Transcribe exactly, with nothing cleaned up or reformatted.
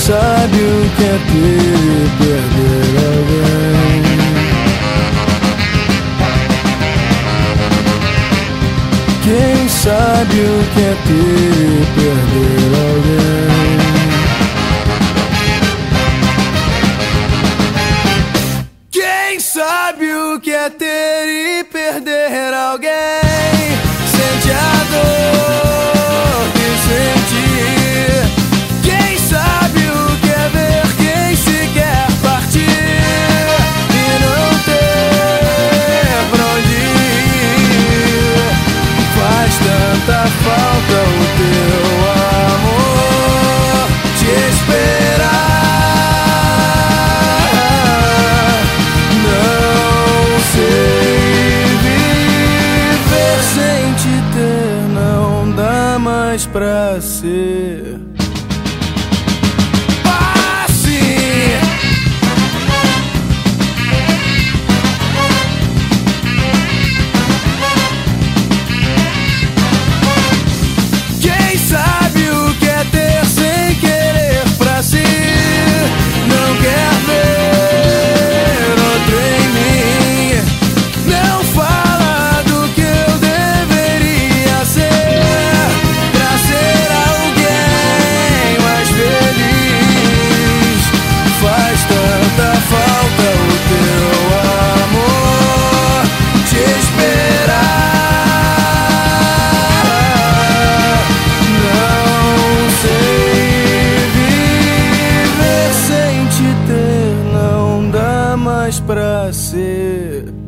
sabe o que é ter e perder alguém? Quem sabe o que é ter e perder alguém? Quem sabe o que é ter e perder alguém? Sente a dor que senti. Quem sabe o que é ver quem se quer partir e não ter pra onde ir? Faz tanta falta o teu amor, te esperar. Não sei viver sem te ter, não dá mais pra ser assim. Quem sabe o que é ter sem querer pra si? Não quer ver outro em mim. Não fala do que eu deveria ser pra ser alguém mais feliz. Faz tanta falta o teu amor, te esperar. Não sei viver sem te ter, não dá mais pra ser